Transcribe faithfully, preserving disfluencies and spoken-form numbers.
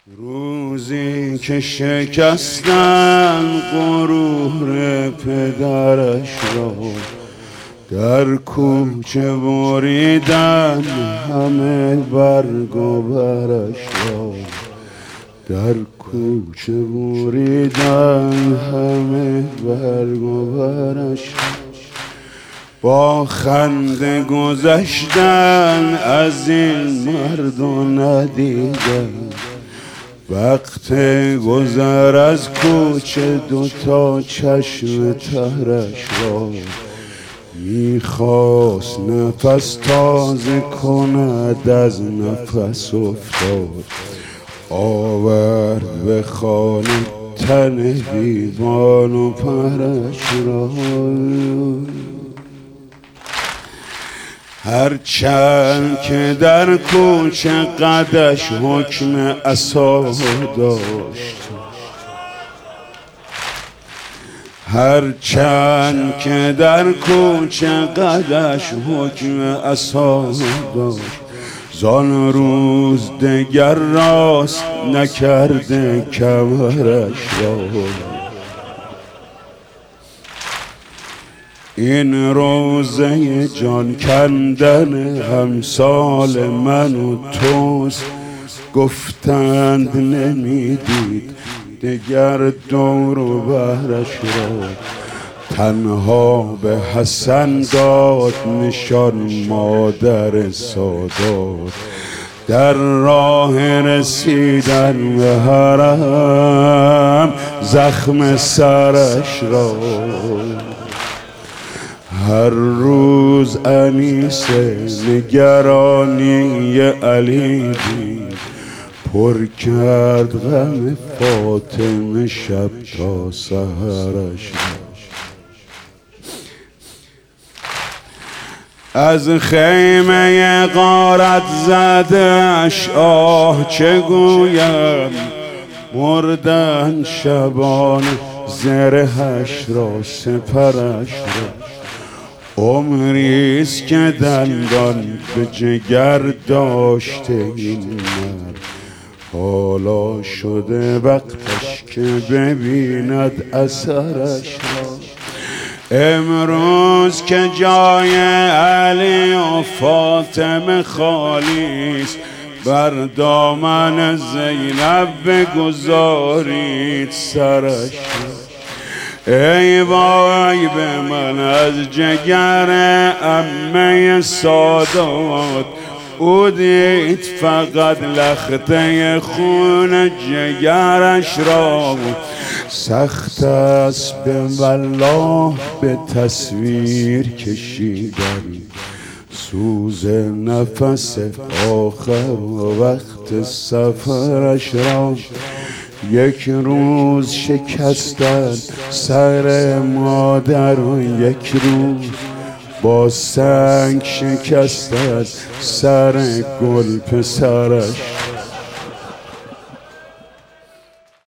روزی که شکستن غرور پدرش را، در کوچه بریدن همه برگ و برش را، در کوچه بریدن همه برگ و برش را. با خنده گذشتن از این مرد و ندیدن، وقت گذر از کوچه دوتا چشم ترش را. میخواست نفس تازه کند از نفس افتاد، آورد به خانه تن دیوان و پرش را. هرچند که در کوچه قدش حکم عصا داشت، هرچند که در کوچه قدش حکم عصا داشت، زان روز دگر راست نکرده کمرش را. این روزه جان کندن همسال من و توست، گفتند نمیدید دگر دور و بهرش را. تنها به حسن داد نشان مادر سادات، در راه رسیدن به حرم زخم سرش را. هر روز انیسه نگرانی علی دید، پر کرد غم فاطمه شب تا سحرش را. از خیمه غارت زدش آه چه گویم، بردن شبان زرهش را سپرش را. عمریست که دندان به جگر داشته این مرد، حالا شده وقتش که ببیند اثرش را. امروز که جای علی و فاطمه خالیست، بر دامن زینب بگذارید سرش را. ای وای به من از جگر عمه سادات، او دید فقط لخته خون جگرش را. سخت است به والله به تصویر کشیدن سوز نفس آخر و وقت سفرش را. یک روز شکستن سر مادر و یک روز با سنگ شکستن سر گل پسرش.